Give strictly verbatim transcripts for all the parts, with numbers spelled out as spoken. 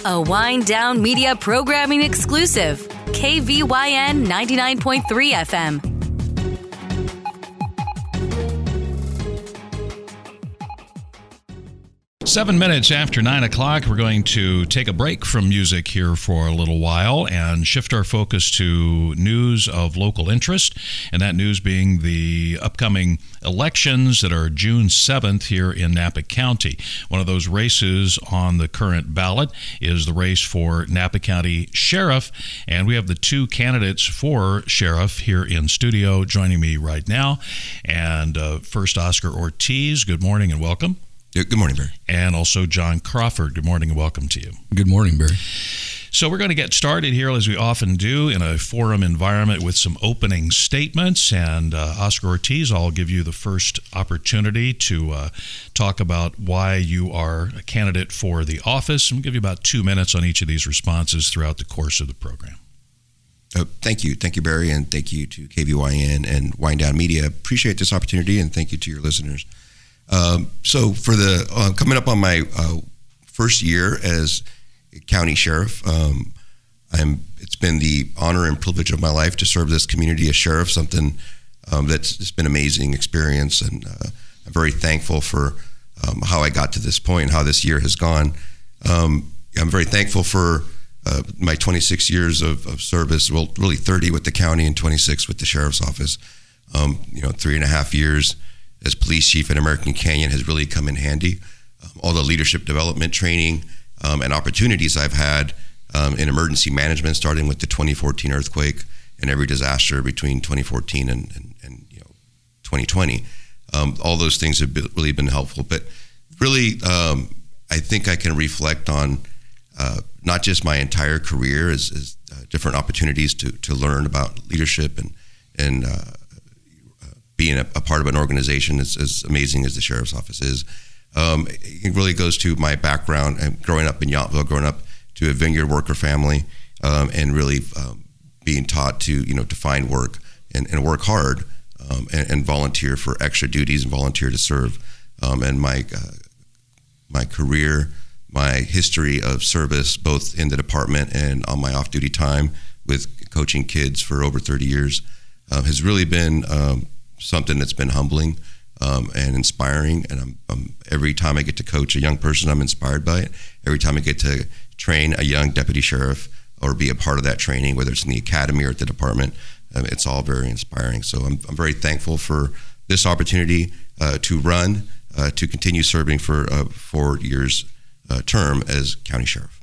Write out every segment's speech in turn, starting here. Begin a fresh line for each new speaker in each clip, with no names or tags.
A Wind Down Media Programming exclusive. K V Y N ninety-nine point three F M.
Seven minutes after nine o'clock, we're going to take a break from music here for a little while and shift our focus to news of local interest, and that news being the upcoming elections that are June seventh here in Napa County. One of those races on the current ballot is the race for Napa County Sheriff, and we have the two candidates for Sheriff here in studio joining me right now. And uh, first, Oscar Ortiz, good morning and welcome.
Good morning, Barry.
And also John Crawford. Good morning and welcome to you.
Good morning, Barry.
So we're going to get started here, as we often do, in a forum environment with some opening statements. And uh, Oscar Ortiz, I'll give you the first opportunity to uh, talk about why you are a candidate for the office. And we'll give you about two minutes on each of these responses throughout the course of the program.
Uh, thank you. Thank you, Barry, and thank you to K V Y N and Wind Down Media. Appreciate this opportunity, and thank you to your listeners. Um, so for the uh, coming up on my uh, first year as county sheriff, um, I'm. It's been the honor and privilege of my life to serve this community as sheriff. Something um, that's it's been an amazing experience, and uh, I'm very thankful for um, how I got to this point and how this year has gone. Um, I'm very thankful for uh, my twenty-six years of, of service. Well, really thirty with the county and twenty-six with the sheriff's office. Um, you know, three and a half years as police chief in American Canyon has really come in handy. Um, all the leadership development training um, and opportunities I've had um, in emergency management, starting with the twenty fourteen earthquake and every disaster between twenty fourteen and, and, and you know twenty twenty. Um, all those things have been, really been helpful. But really, um, I think I can reflect on uh, not just my entire career as, as uh, different opportunities to to learn about leadership and and uh, being a, a part of an organization as, as amazing as the sheriff's office is. Um, it really goes to my background and growing up in Yountville, growing up to a vineyard worker family, um, and really um, being taught to, you know, to find work and, and work hard um, and, and volunteer for extra duties and volunteer to serve. Um, and my uh, my career, my history of service, both in the department and on my off-duty time with coaching kids for over thirty years, uh, has really been um, something that's been humbling um, and inspiring. And I'm, I'm, every time I get to coach a young person, I'm inspired by it. Every time I get to train a young deputy sheriff or be a part of that training, whether it's in the academy or at the department, um, it's all very inspiring. So I'm, I'm very thankful for this opportunity uh, to run, uh, to continue serving for a four years uh, term as county sheriff.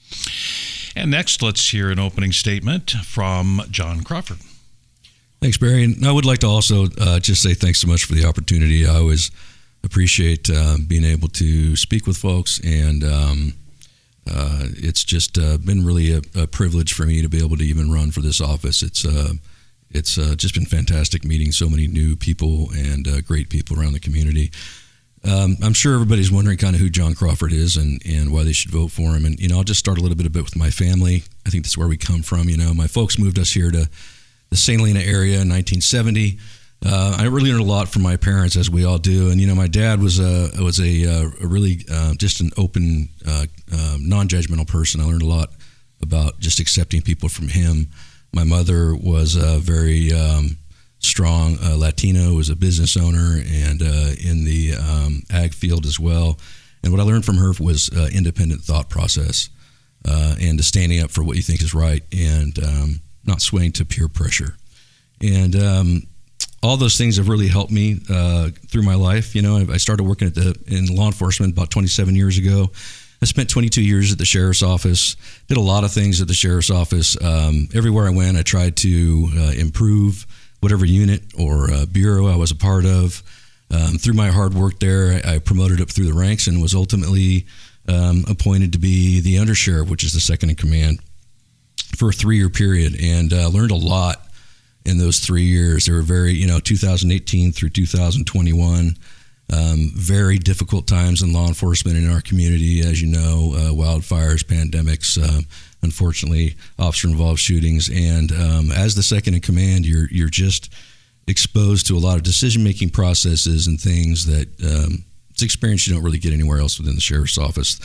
And next, let's hear an opening statement from John Crawford.
Thanks, Barry. And I would like to also uh, just say thanks so much for the opportunity. I always appreciate uh, being able to speak with folks, and um, uh, it's just uh, been really a, a privilege for me to be able to even run for this office. It's uh, it's uh, just been fantastic meeting so many new people and uh, great people around the community. Um, I'm sure everybody's wondering kind of who John Crawford is and, and why they should vote for him. And, you know, I'll just start a little bit, a bit with my family. I think that's where we come from. You know, my folks moved us here to the Saint Helena area in nineteen seventy. Uh, I really learned a lot from my parents, as we all do. And you know, my dad was a was a, a really uh, just an open, uh, uh, non-judgmental person. I learned a lot about just accepting people from him. My mother was a very um, strong uh, Latino, was a business owner and uh, in the um, ag field as well. And what I learned from her was uh, independent thought process uh, and to standing up for what you think is right and um, not swaying to peer pressure. And um, all those things have really helped me uh, through my life. You know, I started working at the in law enforcement about twenty-seven years ago. I spent twenty-two years at the sheriff's office, did a lot of things at the sheriff's office. Um, everywhere I went, I tried to uh, improve whatever unit or uh, bureau I was a part of. Um, through my hard work there, I, I promoted up through the ranks and was ultimately um, appointed to be the undersheriff, which is the second in command, for a three-year period, and uh, learned a lot in those three years. They were very, you know, two thousand eighteen through two thousand twenty-one, um, very difficult times in law enforcement in our community, as you know, uh, wildfires, pandemics, uh, unfortunately, officer-involved shootings. And um, as the second in command, you're you're just exposed to a lot of decision-making processes and things that um, it's experience you don't really get anywhere else within the sheriff's office.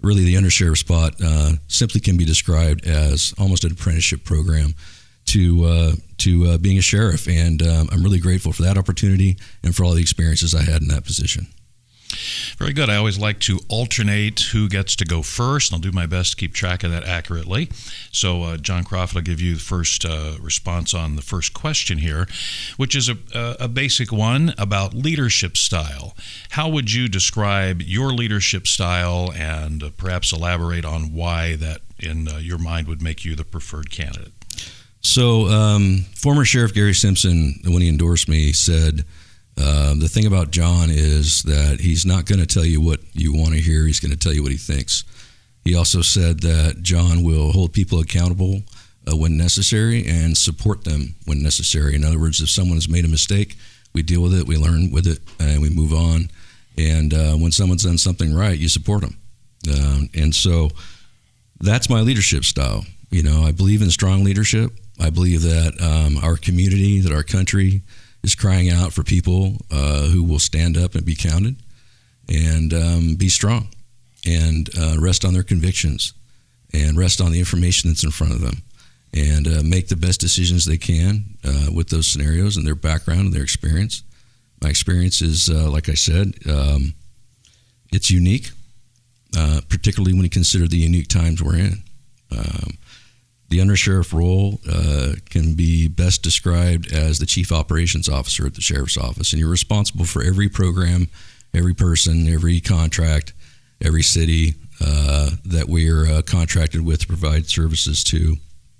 really the undersheriff spot uh, simply can be described as almost an apprenticeship program to uh, to uh, being a sheriff. And um, I'm really grateful for that opportunity and for all the experiences I had in that position.
Very good. I always like to alternate who gets to go first. I'll do my best to keep track of that accurately. So, uh, John Crawford, I'll give you the first uh, response on the first question here, which is a, a basic one about leadership style. How would you describe your leadership style, and uh, perhaps elaborate on why that, in uh, your mind, would make you the preferred candidate?
So, um, former Sheriff Gary Simpson, when he endorsed me, said, Uh, the thing about John is that he's not going to tell you what you want to hear. He's going to tell you what he thinks. He also said that John will hold people accountable uh, when necessary and support them when necessary. In other words, if someone has made a mistake, we deal with it, we learn with it, and we move on. And uh, when someone's done something right, you support them. Uh, and so that's my leadership style. You know, I believe in strong leadership. I believe that um, our community, that our country is crying out for people uh, who will stand up and be counted and um, be strong and uh, rest on their convictions and rest on the information that's in front of them and uh, make the best decisions they can uh, with those scenarios and their background and their experience. My experience is, uh, like I said, um, it's unique, uh, particularly when you consider the unique times we're in. Um, The undersheriff role uh, can be best described as the chief operations officer at the sheriff's office, and you're responsible for every program, every person, every contract, every city uh, that we're uh, contracted with to provide services to.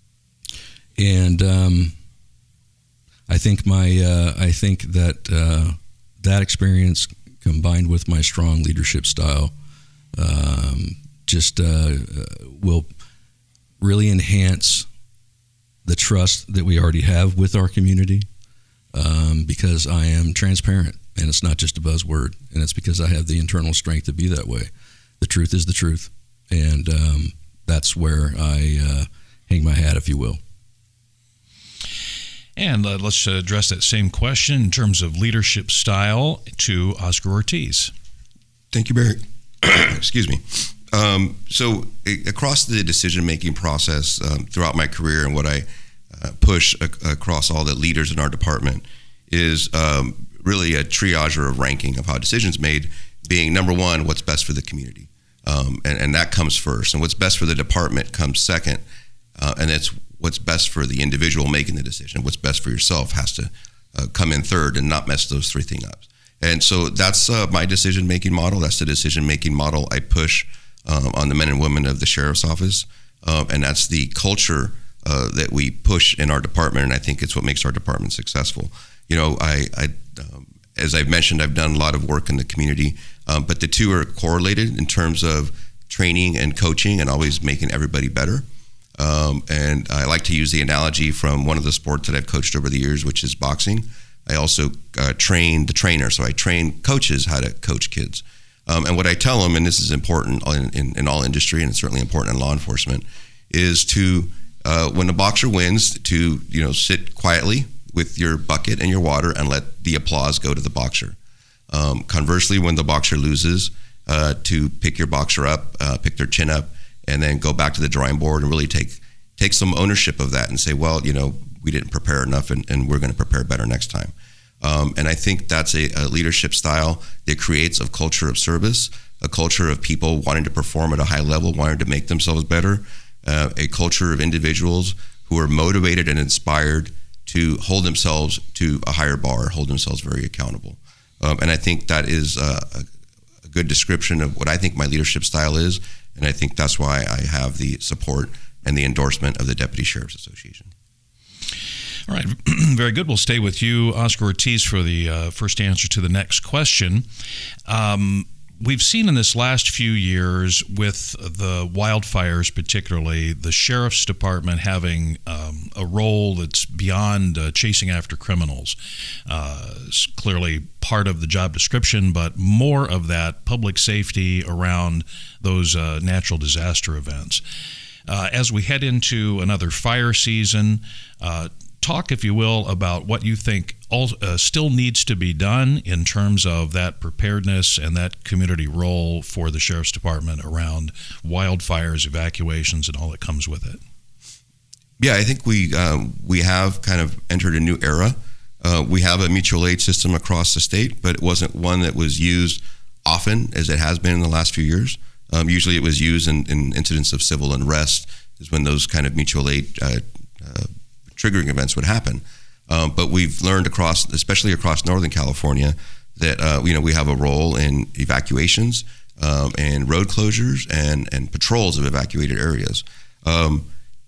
And um, I think my uh, I think that uh, that experience combined with my strong leadership style um, just uh, will really enhance the trust that we already have with our community um, because I am transparent, and it's not just a buzzword, and it's because I have the internal strength to be that way. The truth is the truth, and um, that's where I uh, hang my hat, if you will.
And uh, let's address that same question in terms of leadership style to Oscar Ortiz.
Thank you, Barry. Excuse me. Um, so a- across the decision-making process um, throughout my career, and what I uh, push a- across all the leaders in our department is um, really a triage or a ranking of how decisions made, being number one, what's best for the community. Um, and, and that comes first. And what's best for the department comes second. Uh, and it's what's best for the individual making the decision. What's best for yourself has to uh, come in third and not mess those three things up. And so that's uh, my decision-making model. That's the decision-making model I push Um, on the men and women of the sheriff's office, uh, and that's the culture uh, that we push in our department, and I think it's what makes our department successful. You know, I, I um, as I've mentioned, I've done a lot of work in the community, um, but the two are correlated in terms of training and coaching and always making everybody better. Um, and I like to use the analogy from one of the sports that I've coached over the years, which is boxing. I also uh, train the trainer, so I train coaches how to coach kids. Um, and what I tell them, and this is important in, in, in all industry, and it's certainly important in law enforcement, is to, uh, when the boxer wins, to you know sit quietly with your bucket and your water and let the applause go to the boxer. Um, conversely, when the boxer loses, uh, to pick your boxer up, uh, pick their chin up, and then go back to the drawing board and really take take some ownership of that and say, well, you know, we didn't prepare enough, and, and we're going to prepare better next time. Um, and I think that's a, a leadership style that creates a culture of service, a culture of people wanting to perform at a high level, wanting to make themselves better, uh, a culture of individuals who are motivated and inspired to hold themselves to a higher bar, hold themselves very accountable. Um, and I think that is uh, a, a good description of what I think my leadership style is, and I think that's why I have the support and the endorsement of the Deputy Sheriff's Association.
All right, very good. We'll stay with you, Oscar Ortiz, for the uh, first answer to the next question. Um, we've seen in this last few years with the wildfires particularly, the Sheriff's Department having um, a role that's beyond uh, chasing after criminals. Uh, it's clearly part of the job description, but more of that public safety around those uh, natural disaster events. Uh, as we head into another fire season, uh, talk, if you will, about what you think all, uh, still needs to be done in terms of that preparedness and that community role for the Sheriff's Department around wildfires, evacuations, and all that comes with it?
Yeah, I think we um, we have kind of entered a new era. Uh, we have a mutual aid system across the state, but it wasn't one that was used often as it has been in the last few years. Um, usually it was used in, in incidents of civil unrest, is when those kind of mutual aid uh, uh, triggering events would happen. Um, but we've learned across, especially across Northern California, that uh, you know we have a role in evacuations um, and road closures and, and patrols of evacuated areas. Um,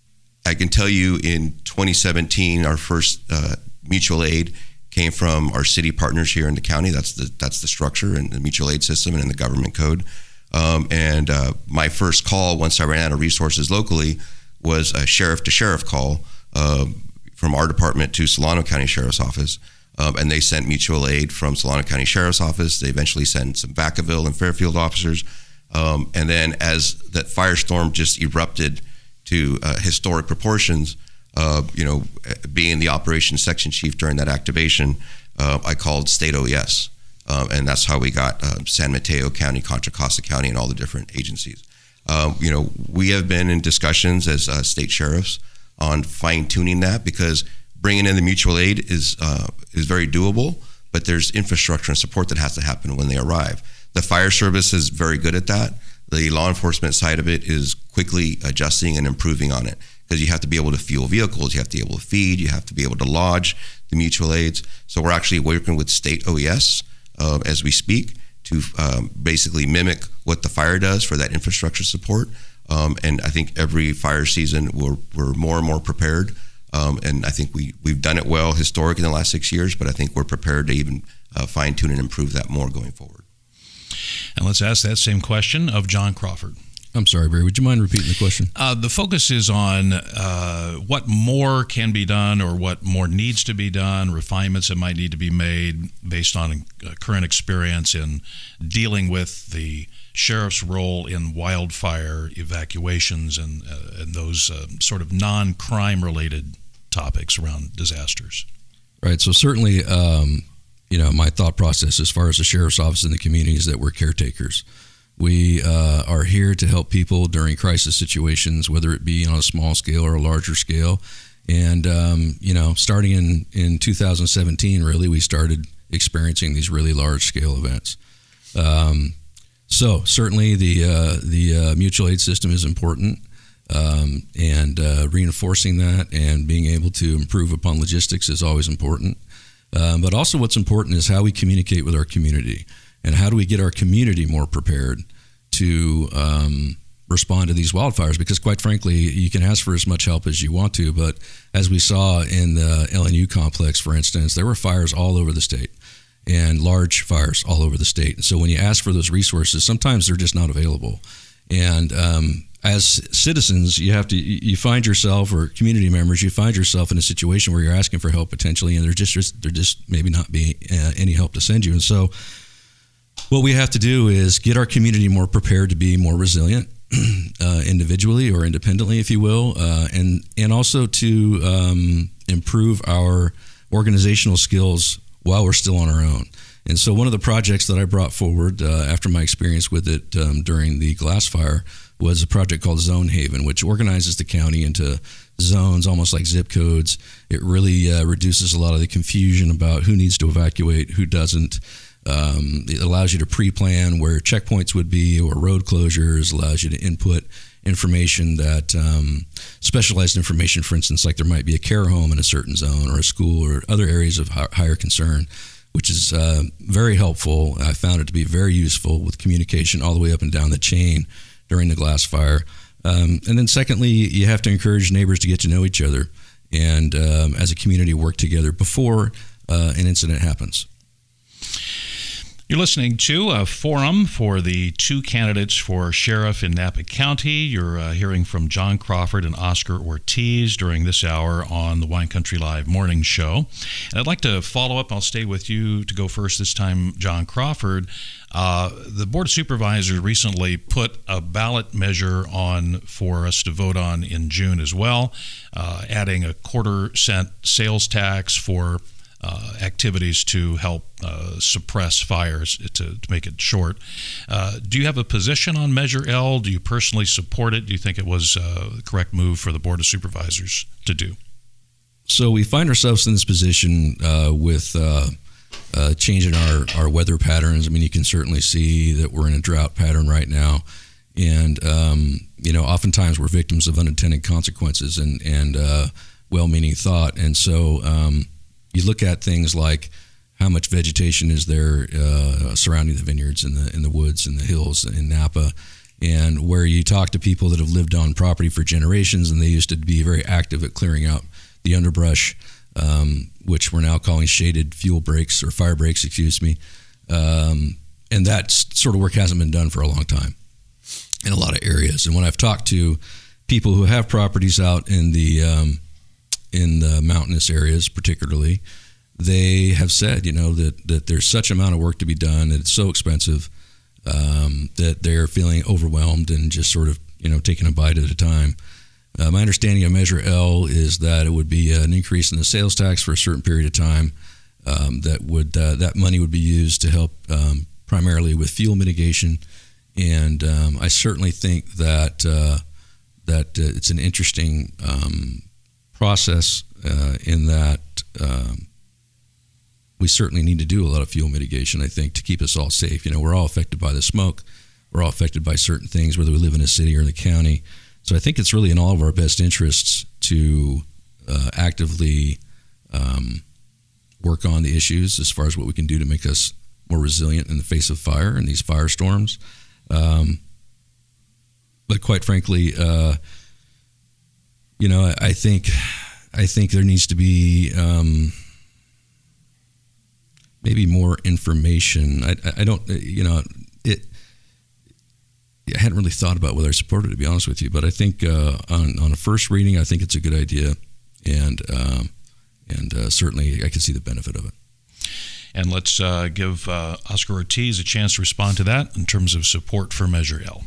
I can tell you in twenty seventeen, our first uh, mutual aid came from our city partners here in the county. That's the that's the structure and the mutual aid system and in the government code. Um, and uh, my first call, once I ran out of resources locally, was a sheriff to sheriff call uh, from our department to Solano County Sheriff's Office. Um, and they sent mutual aid from Solano County Sheriff's Office. They eventually sent some Vacaville and Fairfield officers. Um, and then as that firestorm just erupted to uh, historic proportions, uh, you know, being the operations section chief during that activation, uh, I called state O E S. Um, and that's how we got uh, San Mateo County, Contra Costa County, and all the different agencies. Um, you know, we have been in discussions as uh, state sheriffs on fine-tuning that, because bringing in the mutual aid is uh, is very doable, but there's infrastructure and support that has to happen when they arrive. The fire service is very good at that. The law enforcement side of it is quickly adjusting and improving on it, because you have to be able to fuel vehicles, you have to be able to feed, you have to be able to lodge the mutual aids. So we're actually working with state O E S uh, as we speak to um, basically mimic what the fire does for that infrastructure support. Um, and I think every fire season we're, we're more and more prepared. Um, and I think we, we've done it well historically in the last six years, but I think we're prepared to even uh, fine tune and improve that more going forward.
And let's ask that same question of John Crawford.
I'm sorry, Barry, would you mind repeating the question?
Uh, the focus is on uh, what more can be done or what more needs to be done, refinements that might need to be made based on uh, current experience in dealing with the sheriff's role in wildfire evacuations and, uh, and those uh, sort of non-crime related topics around disasters.
Right, so certainly, um, you know, my thought process as far as the sheriff's office in the community is that we're caretakers. We uh, are here to help people during crisis situations, whether it be on a small scale or a larger scale. And, um, you know, starting in, in two thousand seventeen, really, we started experiencing these really large-scale events. Um, so certainly the, uh, the uh, mutual aid system is important, um, and uh, reinforcing that and being able to improve upon logistics is always important. Um, but also what's important is how we communicate with our community. And how do we get our community more prepared to um, respond to these wildfires? Because quite frankly, you can ask for as much help as you want to, but as we saw in the L N U complex, for instance, there were fires all over the state and large fires all over the state. So when you ask for those resources, sometimes they're just not available. And um, as citizens, you have to, you find yourself, or community members, you find yourself in a situation where you're asking for help potentially, and there's just, there just maybe not be uh, any help to send you. And so what we have to do is get our community more prepared to be more resilient, uh, individually or independently, if you will, uh, and and also to um, improve our organizational skills while we're still on our own. And so one of the projects that I brought forward uh, after my experience with it um, during the Glass Fire was a project called Zone Haven, which organizes the county into zones, almost like zip codes. It really uh, reduces a lot of the confusion about who needs to evacuate, who doesn't. Um, it allows you to pre-plan where checkpoints would be or road closures, allows you to input information that um, specialized information, for instance, like there might be a care home in a certain zone or a school or other areas of higher concern, which is uh, very helpful. I found it to be very useful with communication all the way up and down the chain during the Glass Fire. Um, and then secondly, you have to encourage neighbors to get to know each other and um, as a community work together before uh, an incident happens.
You're listening to a forum for the two candidates for sheriff in Napa County. You're uh, hearing from John Crawford and Oscar Ortiz during this hour on the Wine Country Live morning show. And I'd like to follow up. I'll stay with you to go first this time, John Crawford. Uh, the Board of Supervisors recently put a ballot measure on for us to vote on in June as well, uh, adding a quarter cent sales tax for uh, activities to help uh, suppress fires, to, to make it short. Uh, do you have a position on Measure L? Do you personally support it? Do you think it was uh, the correct move for the Board of Supervisors to do?
So we find ourselves in this position uh, with uh, uh, changing our, our weather patterns. I mean, you can certainly see that we're in a drought pattern right now. And, um, you know, oftentimes we're victims of unintended consequences and, and uh, well-meaning thought. And so um, you look at things like how much vegetation is there uh, surrounding the vineyards and the in the woods and the hills in Napa, and where you talk to people that have lived on property for generations, and they used to be very active at clearing out the underbrush, um, which we're now calling shaded fuel breaks or fire breaks, excuse me. Um, and that sort of work hasn't been done for a long time in a lot of areas. And when I've talked to people who have properties out in the um, in the mountainous areas, particularly, they have said, you know, that that there's such amount of work to be done, that it's so expensive, um, that they're feeling overwhelmed and just sort of, you know, taking a bite at a time. Uh, my understanding of Measure L is that it would be an increase in the sales tax for a certain period of time. Um, that would uh, that money would be used to help um, primarily with fuel mitigation, and um, I certainly think that uh, that uh, it's an interesting um, process uh, in that um, we certainly need to do a lot of fuel mitigation, I think, to keep us all safe. You know, we're all affected by the smoke. We're all affected by certain things, whether we live in a city or in the county. So I think it's really in all of our best interests to uh, actively um, work on the issues as far as what we can do to make us more resilient in the face of fire and these firestorms. Um, but quite frankly, uh, you know, I, I think I think there needs to be um, maybe more information. I, I don't, you know, it. I hadn't really thought about whether I supported it, to be honest with you, but I think uh, on on a first reading, I think it's a good idea, and um, and uh, certainly I can see the benefit of it.
And let's uh, give uh, Oscar Ortiz a chance to respond to that in terms of support for Measure L.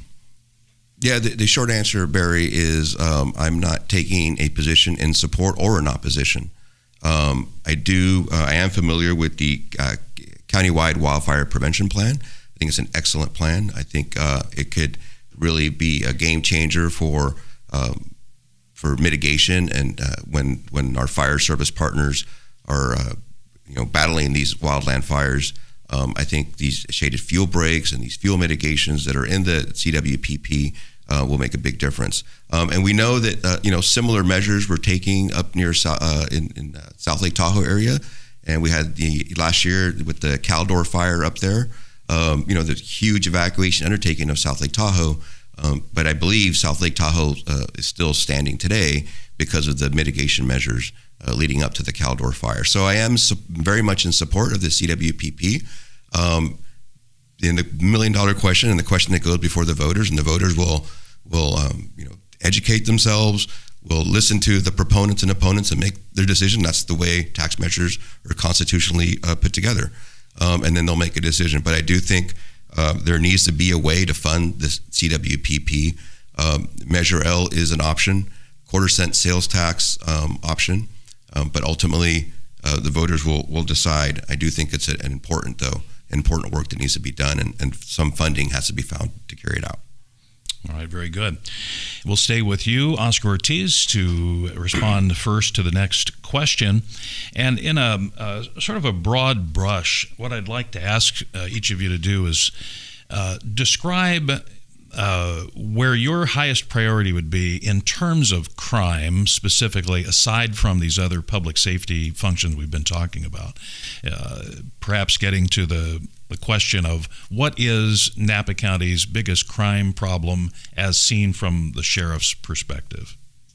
Yeah, the, the short answer, Barry, is um, I'm not taking a position in support or in opposition. Um, I do. Uh, I am familiar with the uh, countywide wildfire prevention plan. I think it's an excellent plan. I think uh, it could really be a game changer for um, for mitigation, and uh, when when our fire service partners are uh, you know battling these wildland fires, um, I think these shaded fuel breaks and these fuel mitigations that are in the C W P P uh, will make a big difference. Um, and we know that uh, you know similar measures we're taking up near uh, in, in uh, South Lake Tahoe area, and we had the last year with the Caldor fire up there. Um, you know, the huge evacuation undertaking of South Lake Tahoe, um, but I believe South Lake Tahoe uh, is still standing today because of the mitigation measures uh, leading up to the Caldor fire. So I am su- very much in support of the C W P P. Um, in the million dollar question, and the question that goes before the voters, and the voters will will um, you know educate themselves, will listen to the proponents and opponents and make their decision. That's the way tax measures are constitutionally uh, put together. Um, and then they'll make a decision. But I do think uh, there needs to be a way to fund this C W P P. Um, Measure L is an option, quarter cent sales tax um, option, um, but ultimately uh, the voters will will decide. I do think it's a, an important, though, important work that needs to be done, and, and some funding has to be found to carry it out.
All right, very good. We'll stay with you, Oscar Ortiz, to respond first to the next question. And in a, a sort of a broad brush, what I'd like to ask uh, each of you to do is uh, describe uh, where your highest priority would be in terms of crime, specifically, aside from these other public safety functions we've been talking about. Uh, perhaps getting to the the question of what is Napa County's biggest crime problem as seen from the sheriff's perspective?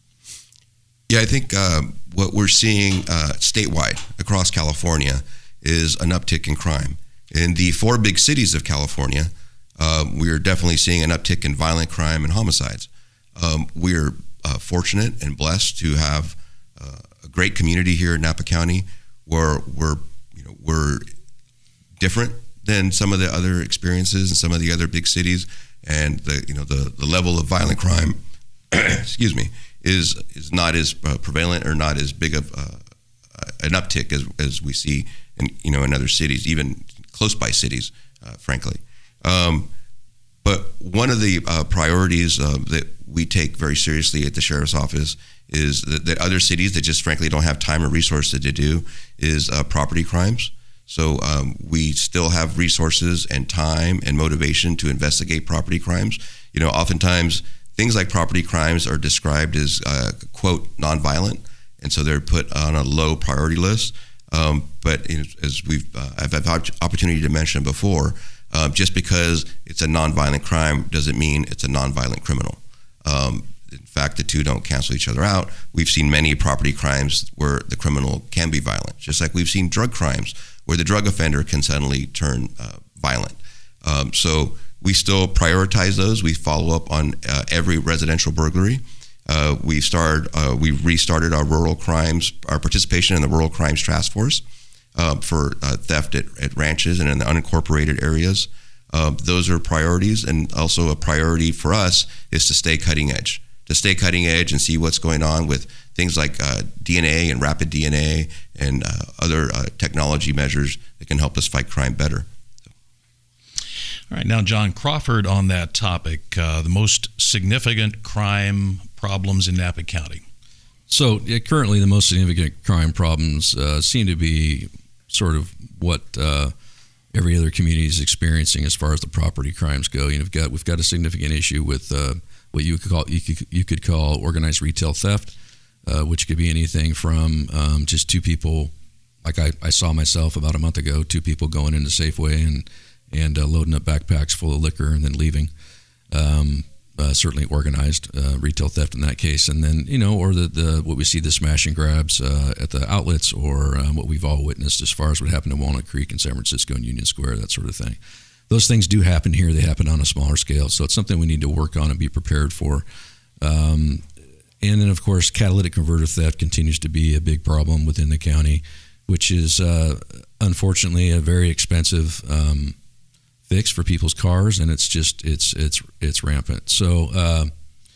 Yeah, I think uh, what we're seeing uh, statewide across California is an uptick in crime. In the four big cities of California, uh, we're definitely seeing an uptick in violent crime and homicides. Um, we're uh, fortunate and blessed to have uh, a great community here in Napa County where we're, you know, we're different than some of the other experiences in some of the other big cities, and the you know the, the level of violent crime, excuse me, is is not as uh, prevalent or not as big of uh, an uptick as as we see in you know in other cities, even close by cities, uh, frankly. Um, but one of the uh, priorities uh, that we take very seriously at the sheriff's office is that, that other cities that just frankly don't have time or resources to do is uh, property crimes. So um, we still have resources and time and motivation to investigate property crimes. You know, oftentimes things like property crimes are described as, uh, quote, nonviolent, and so they're put on a low priority list. Um, but as we've, uh, I've had opportunity to mention before, uh, just because it's a nonviolent crime doesn't mean it's a nonviolent criminal. Um, in fact, the two don't cancel each other out. We've seen many property crimes where the criminal can be violent, just like we've seen drug crimes where the drug offender can suddenly turn uh, violent. Um, so we still prioritize those. We follow up on uh, every residential burglary. Uh, we started. Uh, we restarted our rural crimes, our participation in the Rural Crimes Task Force uh, for uh, theft at, at ranches and in the unincorporated areas. Uh, those are priorities, and also a priority for us is to stay cutting edge, to stay cutting edge and see what's going on with things like uh, D N A and rapid D N A and uh, other uh, technology measures that can help us fight crime better.
All right, now, John Crawford, on that topic, uh, the most significant crime problems in Napa County.
So yeah, currently the most significant crime problems uh, seem to be sort of what uh, every other community is experiencing as far as the property crimes go. You know, we've got we've got a significant issue with uh, what you could call you could, you could call organized retail theft, uh, which could be anything from um, just two people, like I, I saw myself about a month ago, two people going into Safeway and and uh, loading up backpacks full of liquor and then leaving. Um, uh, certainly organized uh, retail theft in that case. And then, you know, or the, the what we see, the smash and grabs uh, at the outlets, or um, what we've all witnessed as far as what happened in Walnut Creek in San Francisco and Union Square, that sort of thing. Those things do happen here. They happen on a smaller scale. So it's something we need to work on and be prepared for. Um, and then, of course, catalytic converter theft continues to be a big problem within the county, which is uh, unfortunately a very expensive um fix for people's cars, and it's just it's it's it's rampant. So uh,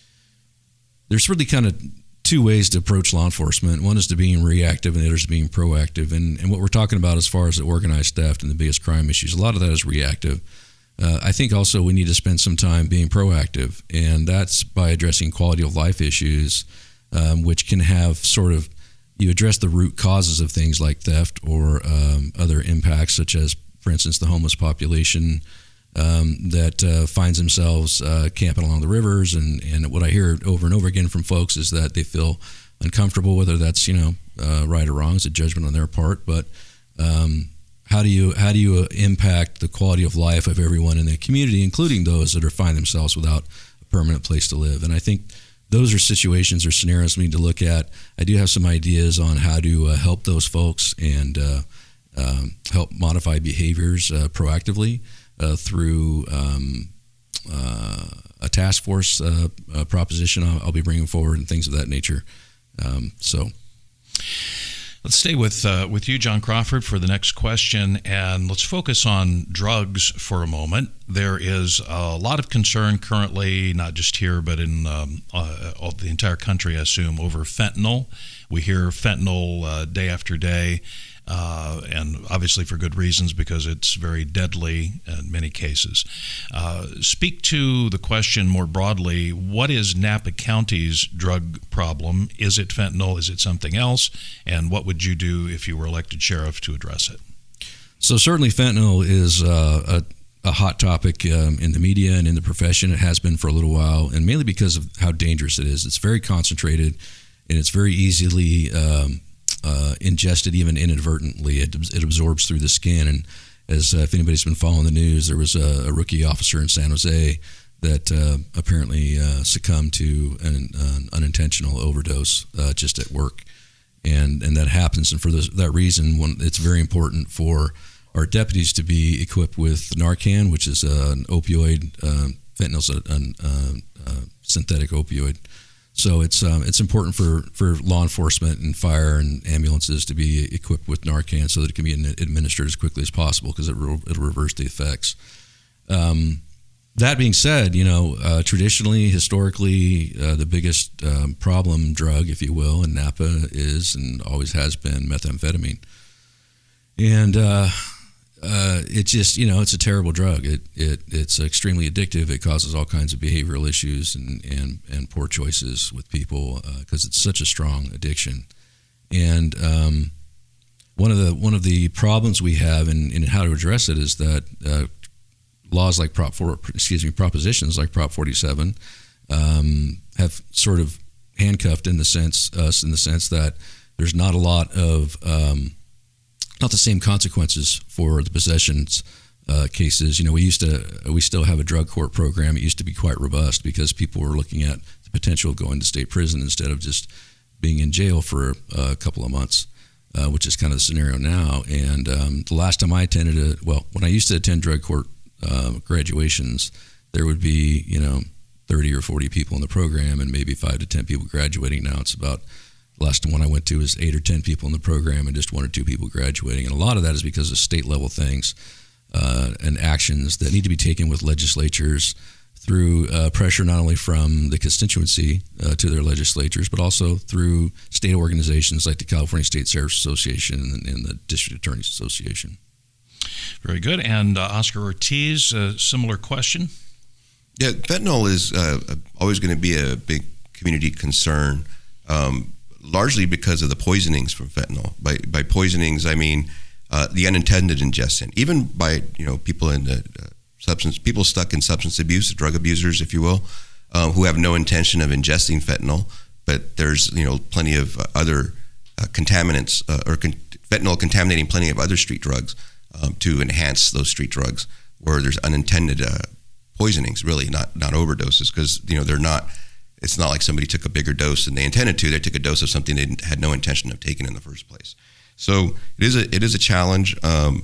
there's really kind of two ways to approach law enforcement. One is to being reactive, and the other is being proactive. And and what we're talking about as far as the organized theft and the biggest crime issues, a lot of that is reactive. Uh, I think also we need to spend some time being proactive, and that's by addressing quality of life issues, um, which can have sort of, you address the root causes of things like theft or um, other impacts, such as, for instance, the homeless population um, that uh, finds themselves uh, camping along the rivers. And, and what I hear over and over again from folks is that they feel uncomfortable, whether that's, you know, uh, right or wrong. It's a judgment on their part. But um, how do you how do you impact the quality of life of everyone in the community, including those that are find themselves without a permanent place to live? And I think those are situations or scenarios we need to look at. I do have some ideas on how to uh, help those folks and uh, Um, help modify behaviors uh, proactively uh, through um, uh, a task force uh, uh, proposition I'll, I'll be bringing forward and things of that nature. Um, so,
let's stay with uh, with you, John Crawford, for the next question, and let's focus on drugs for a moment. There is a lot of concern currently, not just here, but in um, uh, the entire country, I assume, over fentanyl. We hear fentanyl uh, day after day. Uh, and obviously for good reasons, because it's very deadly in many cases. Uh, speak to the question more broadly. What is Napa County's drug problem? Is it fentanyl? Is it something else? And what would you do if you were elected sheriff to address it?
So certainly fentanyl is uh, a, a hot topic um, in the media and in the profession. It has been for a little while, and mainly because of how dangerous it is. It's very concentrated, and it's very easily um, Uh, ingested even inadvertently. It, it absorbs through the skin. And as uh, if anybody's been following the news, there was a, a rookie officer in San Jose that uh, apparently uh, succumbed to an, an unintentional overdose uh, just at work. And and that happens. And for this, that reason, when, it's very important for our deputies to be equipped with Narcan, which is uh, an opioid. Uh, fentanyl is a, a, a synthetic opioid. So it's um, it's important for, for law enforcement and fire and ambulances to be equipped with Narcan so that it can be administered as quickly as possible, because it will, it'll reverse the effects. Um, that being said, you know, uh, traditionally, historically, uh, the biggest um, problem drug, if you will, in Napa is and always has been methamphetamine. And uh, uh, it just, you know, it's a terrible drug. It it it's extremely addictive. It causes all kinds of behavioral issues and and, and poor choices with people because uh, it's such a strong addiction. And um, one of the one of the problems we have in, in how to address it is that uh, laws like Prop four, excuse me, propositions like Prop forty-seven um, have sort of handcuffed in the sense us in the sense that there's not a lot of um, not the same consequences for the possessions uh, cases. You know, we used to we still have a drug court program. It used to be quite robust because people were looking at the potential of going to state prison instead of just being in jail for a couple of months. Uh, which is kind of the scenario now. And um, the last time I attended a, well, when I used to attend drug court uh, graduations, there would be, you know, thirty or forty people in the program and maybe five to ten people graduating. Now it's about, the last one I went to was eight or ten people in the program and just one or two people graduating. And a lot of that is because of state level things uh, and actions that need to be taken with legislatures through uh, pressure not only from the constituency uh, to their legislatures, but also through state organizations like the California State Sheriff's Association and, and the District Attorneys Association.
Very good. And uh, Oscar Ortiz, a similar question.
Yeah, fentanyl is uh, always going to be a big community concern, um, largely because of the poisonings from fentanyl. By by poisonings, I mean uh, the unintended ingestion, even by you know people in the uh, substance, people stuck in substance abuse, drug abusers, if you will, um, who have no intention of ingesting fentanyl, but there's you know plenty of uh, other uh, contaminants uh, or con- fentanyl contaminating plenty of other street drugs um, to enhance those street drugs, where there's unintended uh, poisonings, really not not overdoses, because you know they're not. It's not like somebody took a bigger dose than they intended to. They took a dose of something they had no intention of taking in the first place. So it is a it is a challenge. Um,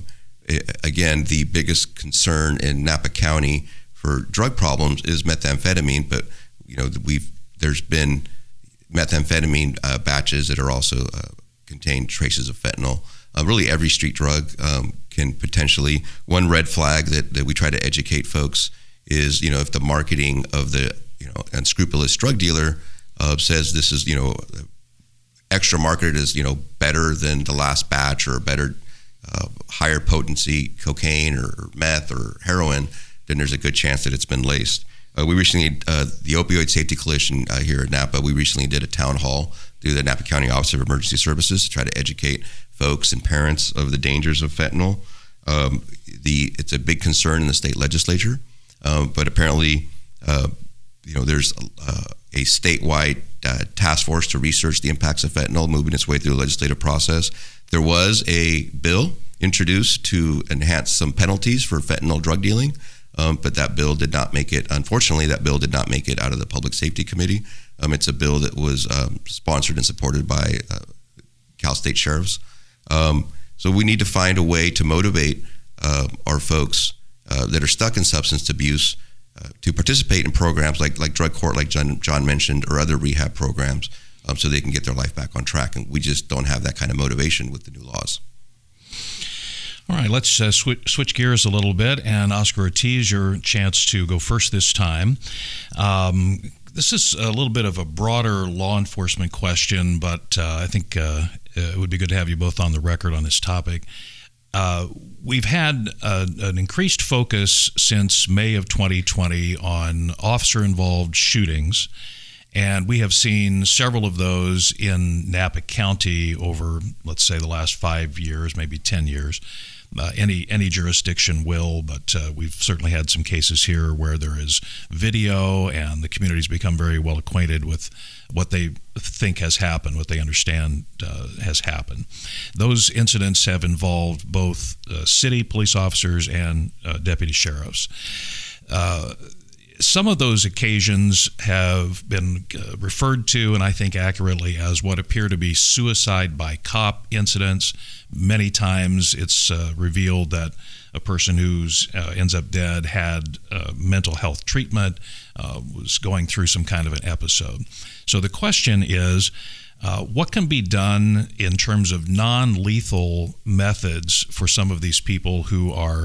Again, the biggest concern in Napa County for drug problems is methamphetamine, but you know we've there's been methamphetamine uh, batches that are also uh, contain traces of fentanyl. Uh, really, every street drug um, can potentially. One red flag that, that we try to educate folks is you know if the marketing of the you know unscrupulous drug dealer uh, says this is you know extra marketed as you know better than the last batch or better. Uh, higher potency cocaine or meth or heroin, then there's a good chance that it's been laced. Uh, we recently, uh, the Opioid Safety Coalition uh, here at Napa, we recently did a town hall through the Napa County Office of Emergency Services to try to educate folks and parents of the dangers of fentanyl. Um, the it's a big concern in the state legislature, um, but apparently, uh, you know, there's uh, a statewide uh, task force to research the impacts of fentanyl moving its way through the legislative process. There was a bill introduced to enhance some penalties for fentanyl drug dealing, um, but that bill did not make it. Unfortunately, that bill did not make it out of the Public Safety Committee. Um, it's a bill that was um, sponsored and supported by uh, Cal State Sheriffs. Um, so we need to find a way to motivate uh, our folks uh, that are stuck in substance abuse uh, to participate in programs like like drug court, like John, John mentioned, or other rehab programs. Um, so they can get their life back on track. And we just don't have that kind of motivation with the new laws.
All right, let's uh, sw- switch gears a little bit. And Oscar Ortiz, your chance to go first this time. Um, this is a little bit of a broader law enforcement question, but uh, I think uh, it would be good to have you both on the record on this topic. Uh, we've had uh, an increased focus since May of twenty twenty on officer-involved shootings. And we have seen several of those in Napa County over, let's say, the last five years, maybe ten years. Uh, any any jurisdiction will, but uh, we've certainly had some cases here where there is video and the community's become very well acquainted with what they think has happened, what they understand uh, has happened. Those incidents have involved both uh, city police officers and uh, deputy sheriffs. Uh, Some of those occasions have been uh, referred to, and I think accurately, as what appear to be suicide by cop incidents. Many times it's uh, revealed that a person who uh, ends up dead had uh, mental health treatment, uh, was going through some kind of an episode. So the question is, uh, what can be done in terms of non-lethal methods for some of these people who are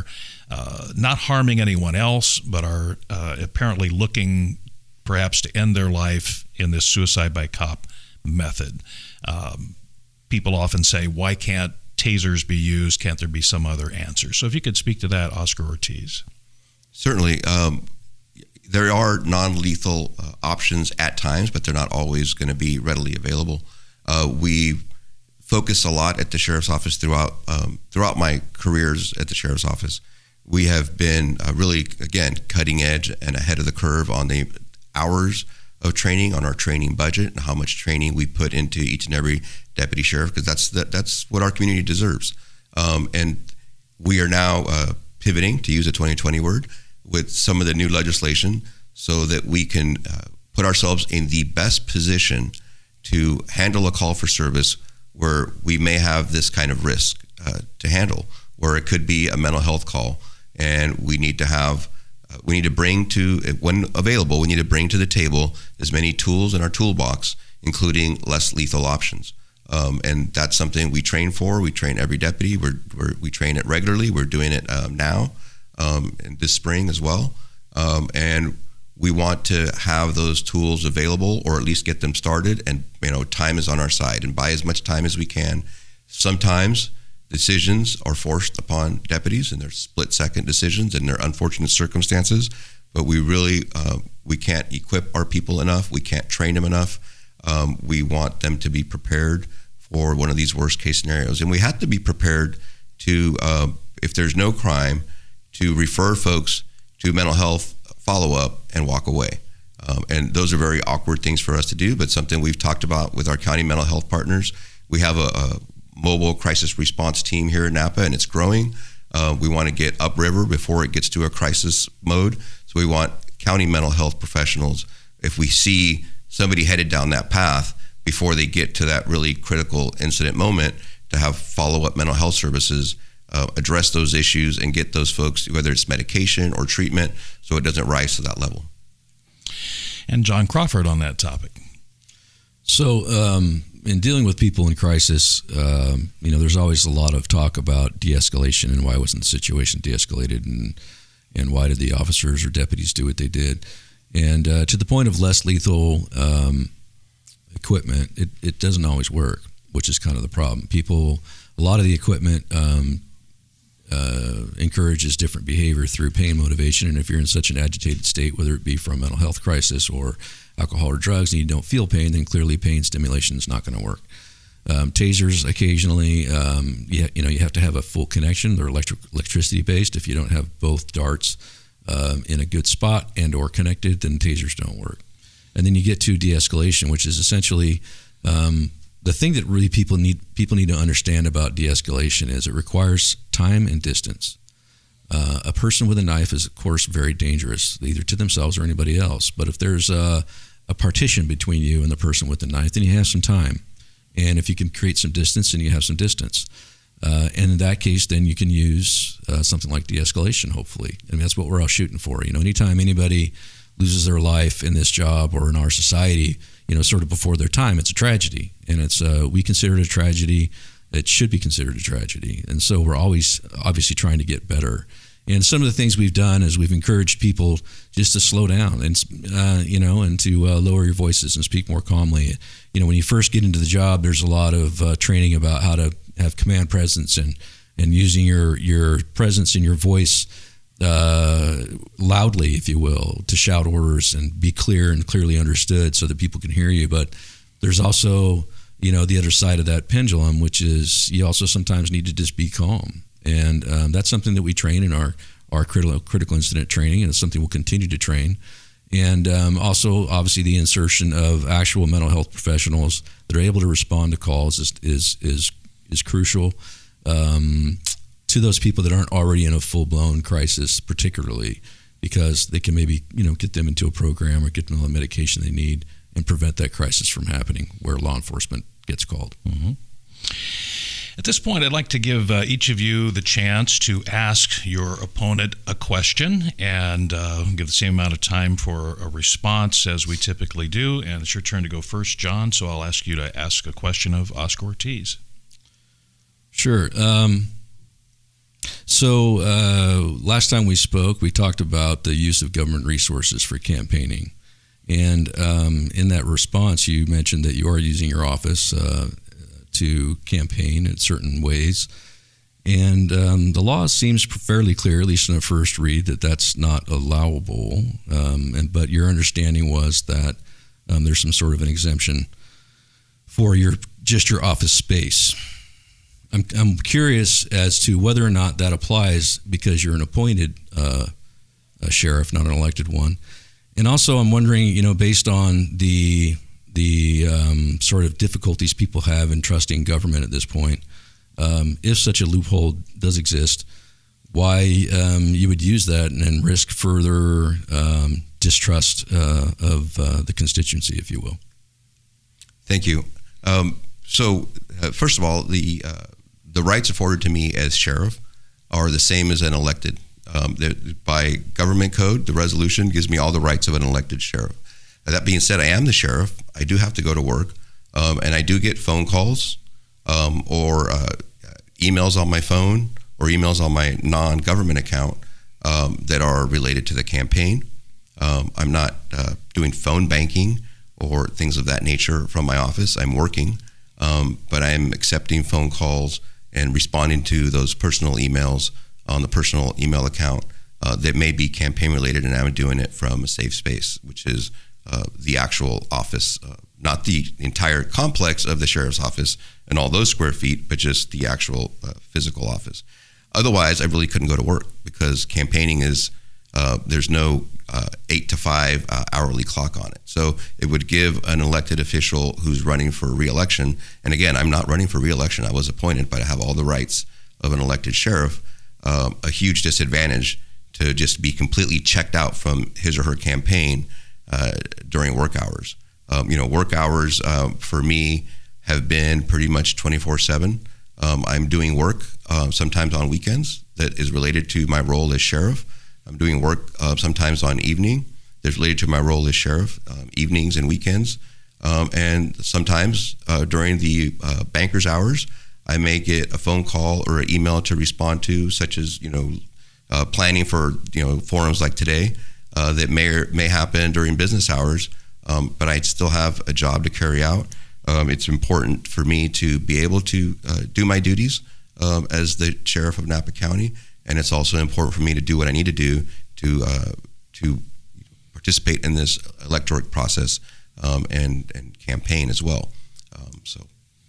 uh, not harming anyone else, but are uh, apparently looking perhaps to end their life in this suicide by cop method. Um, people often say, why can't tasers be used? Can't there be some other answer? So if you could speak to that, Oscar Ortiz.
Certainly. Um, there are non-lethal uh, options at times, but they're not always going to be readily available. Uh, we focus a lot at the Sheriff's Office throughout um, throughout my careers at the Sheriff's Office. We have been uh, really, again, cutting edge and ahead of the curve on the hours of training, on our training budget, and how much training we put into each and every deputy sheriff, because that's the, that's what our community deserves. Um, and we are now uh, pivoting, to use a twenty twenty word, with some of the new legislation so that we can uh, put ourselves in the best position to handle a call for service where we may have this kind of risk uh, to handle, where it could be a mental health call, and we need to have Uh, we need to bring to, when available, we need to bring to the table as many tools in our toolbox, including less lethal options. Um, and that's something we train for. We train every deputy. We're, we're, we train it regularly. We're doing it um, now, um, and this spring as well. Um, and we want to have those tools available, or at least get them started. And, you know, time is on our side, and buy as much time as we can. Sometimes decisions are forced upon deputies, and they're split-second decisions, and they're unfortunate circumstances. But we really, uh, we can't equip our people enough. We can't train them enough. Um, we want them to be prepared for one of these worst-case scenarios. And we have to be prepared to, uh, if there's no crime, to refer folks to mental health follow-up and walk away. Um, and those are very awkward things for us to do, but something we've talked about with our county mental health partners. We have a, a mobile crisis response team here in Napa, and it's growing. Uh, we want to get upriver before it gets to a crisis mode. So we want county mental health professionals, if we see somebody headed down that path before they get to that really critical incident moment, to have follow-up mental health services uh, address those issues and get those folks, whether it's medication or treatment, so it doesn't rise to that level.
And John Crawford on that topic.
So, um, in dealing with people in crisis, um, you know, there's always a lot of talk about de-escalation and why wasn't the situation de-escalated, and and why did the officers or deputies do what they did. And uh, to the point of less lethal um, equipment, it, it doesn't always work, which is kind of the problem. People, a lot of the equipment um, uh, encourages different behavior through pain motivation. And if you're in such an agitated state, whether it be from a mental health crisis or alcohol or drugs, and you don't feel pain, then clearly pain stimulation is not going to work. Um, tasers occasionally, um, you, ha- you know, you have to have a full connection. They're electric electricity based. If you don't have both darts um, in a good spot and or connected, then tasers don't work. And then you get to de-escalation, which is essentially um, the thing that really people need people need to understand about de-escalation is it requires time and distance. Uh, a person with a knife is, of course, very dangerous, either to themselves or anybody else. But if there's a, a partition between you and the person with the knife, then you have some time. And if you can create some distance, then you have some distance. Uh, and in that case, then you can use uh, something like de-escalation, hopefully. I mean, that's what we're all shooting for. You know, anytime anybody loses their life in this job or in our society, you know, sort of before their time, it's a tragedy. And it's uh, we consider it a tragedy. It should be considered a tragedy. And so we're always obviously trying to get better. And some of the things we've done is we've encouraged people just to slow down and, uh, you know, and to uh, lower your voices and speak more calmly. You know, when you first get into the job, there's a lot of uh, training about how to have command presence and, and using your, your presence and your voice uh, loudly, if you will, to shout orders and be clear and clearly understood so that people can hear you. But there's also, you know, the other side of that pendulum, which is you also sometimes need to just be calm. And um, that's something that we train in our, our critical, critical incident training, and it's something we'll continue to train. And um, also, obviously, the insertion of actual mental health professionals that are able to respond to calls is is is, is crucial um, to those people that aren't already in a full-blown crisis, particularly because they can maybe, you know, get them into a program or get them the medication they need and prevent that crisis from happening where law enforcement gets called.
Mm-hmm. At this point, I'd like to give uh, each of you the chance to ask your opponent a question, and uh, give the same amount of time for a response as we typically do. And it's your turn to go first, John, so I'll ask you to ask a question of Oscar Ortiz.
Sure. Um, So uh, last time we spoke, we talked about the use of government resources for campaigning. And um, in that response, you mentioned that you are using your office uh, to campaign in certain ways. And um, the law seems fairly clear, at least in a first read, that that's not allowable. Um, and but your understanding was that um, there's some sort of an exemption for your just your office space. I'm, I'm curious as to whether or not that applies because you're an appointed uh, a sheriff, not an elected one. And also, I'm wondering, you know, based on the the um, sort of difficulties people have in trusting government at this point, um, if such a loophole does exist, why um, you would use that and, and risk further um, distrust uh, of uh, the constituency, if you will.
Thank you. Um, so, uh, first of all, the uh, the rights afforded to me as sheriff are the same as an elected. Um, the, by government code, the resolution gives me all the rights of an elected sheriff. That being said, I am the sheriff. I do have to go to work, um, and I do get phone calls um, or uh, emails on my phone or emails on my non-government account um, that are related to the campaign. Um, I'm not uh, doing phone banking or things of that nature from my office. I'm working, um, but I'm accepting phone calls and responding to those personal emails on the personal email account uh, that may be campaign related, and I'm doing it from a safe space, which is uh, the actual office, uh, not the entire complex of the sheriff's office and all those square feet, but just the actual uh, physical office. Otherwise, I really couldn't go to work because campaigning is, uh, there's no uh, eight to five uh, hourly clock on it. So it would give an elected official who's running for re-election, and again, I'm not running for re-election, I was appointed, but I have all the rights of an elected sheriff, Um, a huge disadvantage to just be completely checked out from his or her campaign uh, during work hours. Um, you know, work hours um, for me have been pretty much twenty-four seven. Um, I'm doing work uh, sometimes on weekends that is related to my role as sheriff. I'm doing work uh, sometimes on evening that's related to my role as sheriff, um, evenings and weekends. Um, and sometimes uh, during the uh, banker's hours, I may get a phone call or an email to respond to, such as, you know, uh, planning for, you know, forums like today uh, that may or may happen during business hours, um, but I still have a job to carry out. Um, it's important for me to be able to uh, do my duties um, as the sheriff of Napa County, and it's also important for me to do what I need to do to uh, to participate in this electoral process um, and, and campaign as well. Um, so.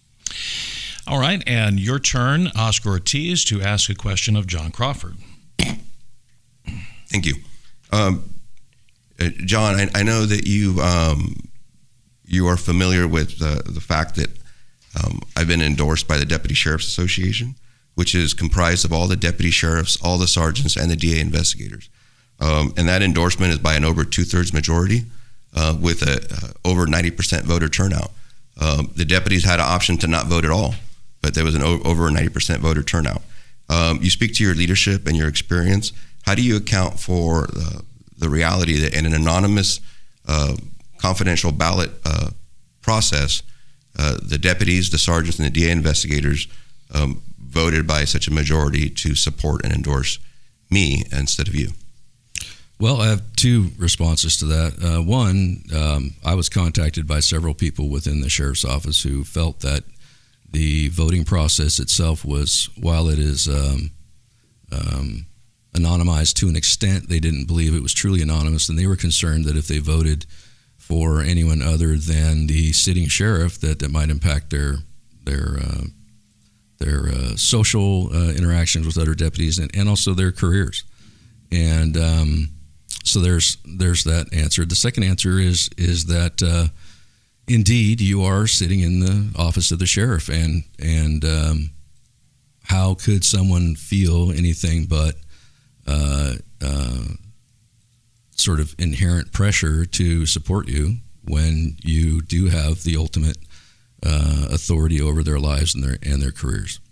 All right, and your turn, Oscar Ortiz, to ask a question of John Crawford.
Thank you. Um, uh, John, I, I know that you um, you are familiar with the, the fact that um, I've been endorsed by the Deputy Sheriff's Association, which is comprised of all the deputy sheriffs, all the sergeants, and the D A investigators. Um, and that endorsement is by an over two-thirds majority uh, with a uh, over ninety percent voter turnout. Um, the deputies had an option to not vote at all, but there was an o- over ninety percent voter turnout. Um, you speak to your leadership and your experience. How do you account for uh, the reality that in an anonymous, uh, confidential ballot uh, process, uh, the deputies, the sergeants, and the D A investigators um, voted by such a majority to support and endorse me instead of you?
Well, I have two responses to that. Uh, one, um, I was contacted by several people within the sheriff's office who felt that the voting process itself was, while it is um, um, anonymized to an extent, they didn't believe it was truly anonymous, and they were concerned that if they voted for anyone other than the sitting sheriff, that that might impact their their uh, their uh, social uh, interactions with other deputies and, and also their careers. And um, so there's there's that answer. The second answer is is that uh, indeed you are sitting in the office of the sheriff, and and um, how could someone feel anything but uh, uh, sort of inherent pressure to support you when you do have the ultimate uh, authority over their lives and their and their careers?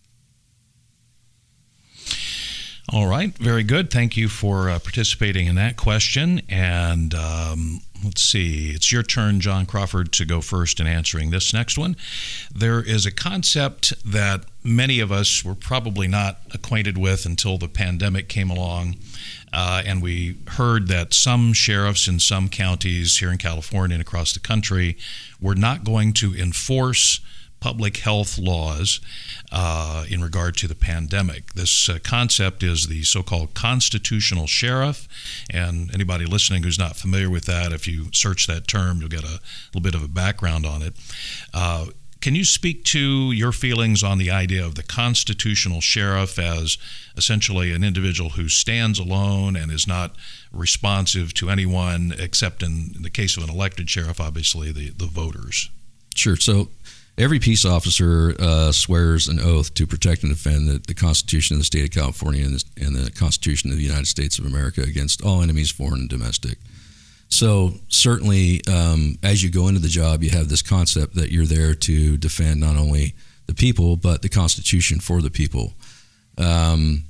All right, very good. Thank you for uh, participating in that question. And um, let's see, it's your turn, John Crawford, to go first in answering this next one. There is a concept that many of us were probably not acquainted with until the pandemic came along. Uh, and we heard that some sheriffs in some counties here in California and across the country were not going to enforce public health laws uh, in regard to the pandemic. This uh, concept is the so-called constitutional sheriff, and anybody listening who's not familiar with that, if you search that term, you'll get a little bit of a background on it. Uh, Can you speak to your feelings on the idea of the constitutional sheriff as essentially an individual who stands alone and is not responsive to anyone except in, in the case of an elected sheriff, obviously, the, the voters?
Sure. So every peace officer uh, swears an oath to protect and defend the, the Constitution of the state of California and the, and the Constitution of the United States of America against all enemies, foreign and domestic. So certainly, um, as you go into the job, you have this concept that you're there to defend not only the people, but the Constitution for the people. Um,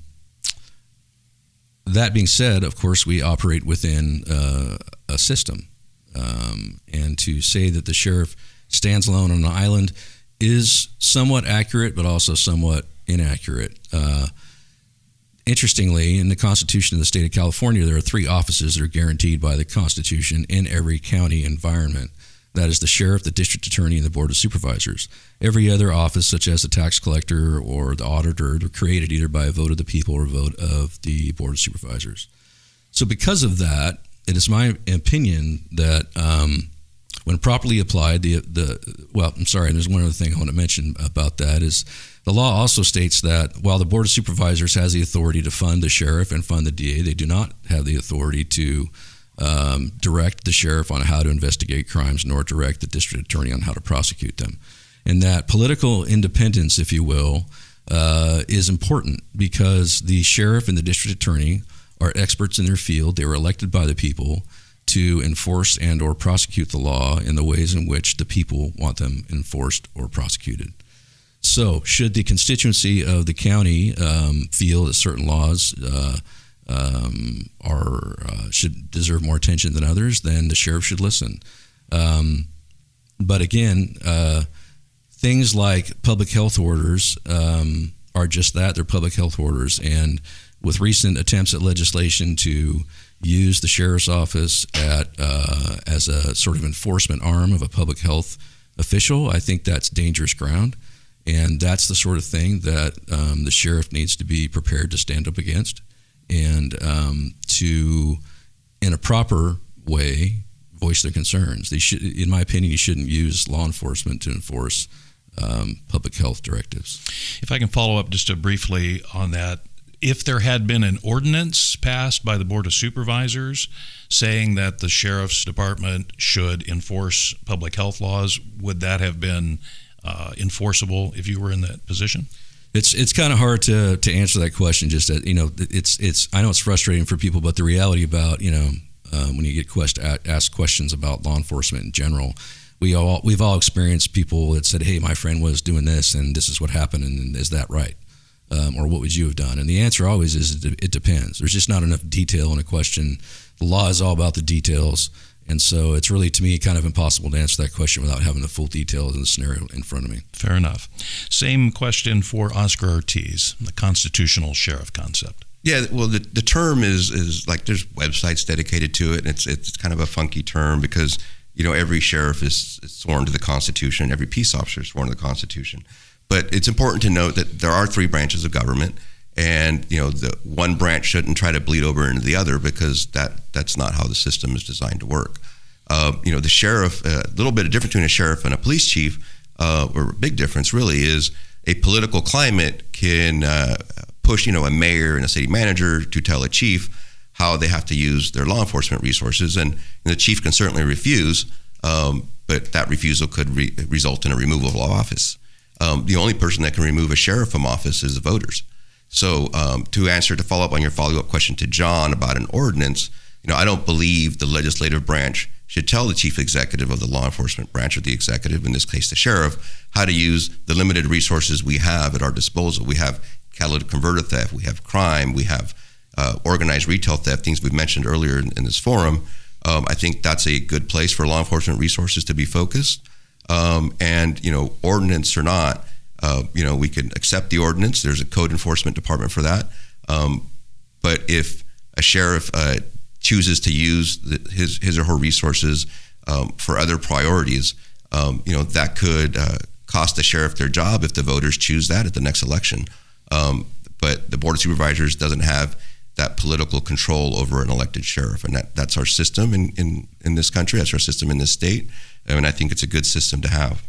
that being said, of course, we operate within uh, a system. Um, and to say that the sheriff stands alone on an island is somewhat accurate, but also somewhat inaccurate. Uh, Interestingly, in the Constitution of the state of California, there are three offices that are guaranteed by the Constitution in every county environment. That is the sheriff, the district attorney, and the board of supervisors. Every other office, such as the tax collector or the auditor, they're created either by a vote of the people or a vote of the board of supervisors. So because of that, it is my opinion that um, when properly applied, the, the well, I'm sorry, there's one other thing I want to mention about that is the law also states that while the Board of Supervisors has the authority to fund the sheriff and fund the D A, they do not have the authority to um, direct the sheriff on how to investigate crimes, nor direct the district attorney on how to prosecute them. And that political independence, if you will, uh, is important because the sheriff and the district attorney are experts in their field. They were elected by the people to enforce and or prosecute the law in the ways in which the people want them enforced or prosecuted. So, should the constituency of the county um, feel that certain laws uh, um, are uh, should deserve more attention than others, then the sheriff should listen. Um, but again, uh, things like public health orders um, are just that. They're public health orders. And with recent attempts at legislation to use the sheriff's office at uh, as a sort of enforcement arm of a public health official, I think that's dangerous ground. And that's the sort of thing that um, the sheriff needs to be prepared to stand up against and um, to, in a proper way, voice their concerns. They should, in my opinion, you shouldn't use law enforcement to enforce um, public health directives.
If I can follow up just briefly on that, if there had been an ordinance passed by the Board of Supervisors saying that the sheriff's department should enforce public health laws, would that have been Uh, enforceable if you were in that position?
It's it's kind of hard to to answer that question. Just that, you know, it's it's I know it's frustrating for people, but the reality about, you know, uh, when you get quest, asked questions about law enforcement in general, we all we've all experienced people that said, "Hey, my friend was doing this, and this is what happened, and is that right?" Um, or what would you have done? And the answer always is it, it depends. There's just not enough detail in a question. The law is all about the details. And so it's really, to me, kind of impossible to answer that question without having the full details of the scenario in front of me.
Fair enough. Same question for Oscar Ortiz, the constitutional sheriff concept.
Yeah, well, the, the term is is like there's websites dedicated to it, and it's it's kind of a funky term because, you know, every sheriff is, is sworn to the Constitution, every peace officer is sworn to the Constitution. But it's important to note that there are three branches of government, and, you know, the one branch shouldn't try to bleed over into the other because that that's not how the system is designed to work. Uh, you know, the sheriff, a uh, little bit of difference between a sheriff and a police chief, uh, or a big difference really is a political climate can uh, push, you know, a mayor and a city manager to tell a chief how they have to use their law enforcement resources. And, and the chief can certainly refuse, um, but that refusal could re- result in a removal of office. Um, the only person that can remove a sheriff from office is the voters. So um, to answer, to follow up on your follow-up question to John about an ordinance, you know, I don't believe the legislative branch should tell the chief executive of the law enforcement branch or the executive, in this case the sheriff, how to use the limited resources we have at our disposal. We have catalytic converter theft, we have crime, we have uh, organized retail theft, things we've mentioned earlier in, in this forum. Um, I think that's a good place for law enforcement resources to be focused. Um, and, you know, ordinance or not, uh, you know, we can accept the ordinance. There's a code enforcement department for that. Um, but if a sheriff uh, chooses to use the, his his or her resources um, for other priorities, um, you know, that could uh, cost the sheriff their job if the voters choose that at the next election. Um, but the Board of Supervisors doesn't have that political control over an elected sheriff, and that, that's our system in, in, in this country. That's our system in this state, and I think it's a good system to have.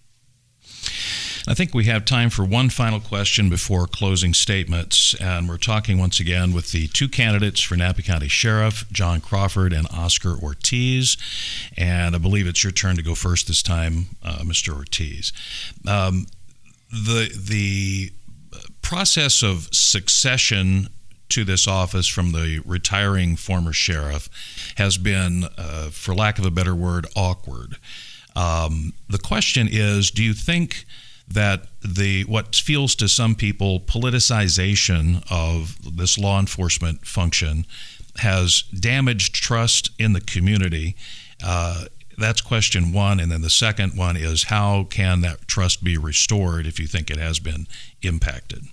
I think we have time for one final question before closing statements, and we're talking once again with the two candidates for Napa County Sheriff, John Crawford and Oscar Ortiz, and I believe it's your turn to go first this time, uh, Mister Ortiz. Um, the the process of succession to this office from the retiring former sheriff has been, uh, for lack of a better word, awkward. Um, the question is, do you think that the what feels to some people politicization of this law enforcement function has damaged trust in the community? Uh, that's question one. And then the second one is, how can that trust be restored if you think it has been impacted?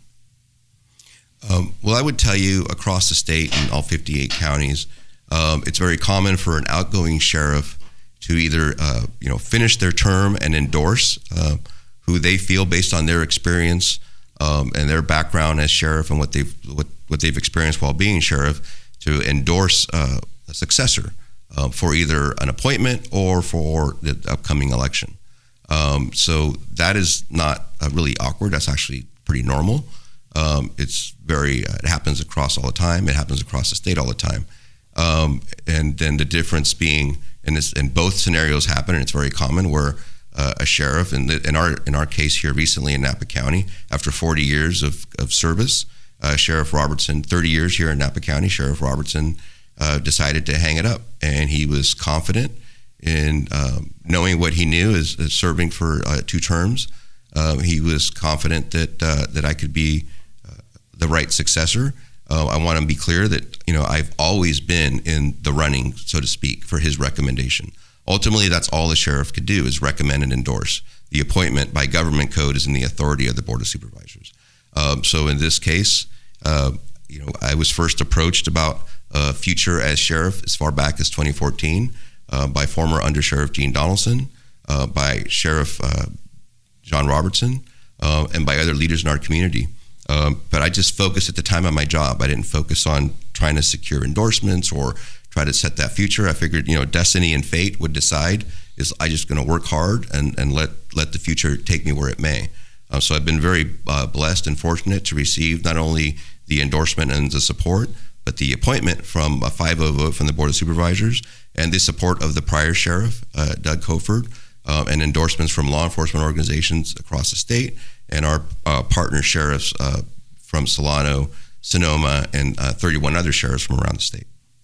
Um, well, I would tell you across the state in all fifty-eight counties, um, it's very common for an outgoing sheriff to either uh, you know finish their term and endorse uh, who they feel based on their experience um, and their background as sheriff and what they've what, what they've experienced while being sheriff, to endorse uh, a successor uh, for either an appointment or for the upcoming election. Um, so that is not uh, really awkward. That's actually pretty normal. Um, it's very, uh, it happens across all the time. It happens across the state all the time. Um, and then the difference being, in this, in both scenarios happen, and it's very common where uh, a sheriff, in, the, in our in our case here recently in Napa County, after forty years of, of service, uh, Sheriff Robertson, thirty years here in Napa County, Sheriff Robertson uh, decided to hang it up. And he was confident in um, knowing what he knew as, as serving for uh, two terms. Um, he was confident that uh, that I could be the right successor. Uh, I want to be clear that, you know, I've always been in the running, so to speak, for his recommendation. Ultimately, that's all the sheriff could do, is recommend and endorse. The appointment by government code is in the authority of the Board of Supervisors. Um, so in this case, uh, you know, I was first approached about a future as sheriff as far back as twenty fourteen uh, by former Under Sheriff Gene Donaldson, uh, by Sheriff uh, John Robertson, uh, and by other leaders in our community. Um, but I just focused at the time on my job. I didn't focus on trying to secure endorsements or try to set that future. I figured, you know, destiny and fate would decide. Is I just going to work hard and, and let let the future take me where it may. Uh, so I've been very uh, blessed and fortunate to receive not only the endorsement and the support, but the appointment from a five oh vote from the Board of Supervisors and the support of the prior sheriff, uh, Doug Coford, uh, and endorsements from law enforcement organizations across the state, and our uh, partner sheriffs uh, from Solano, Sonoma, and uh, thirty-one other sheriffs from around the state.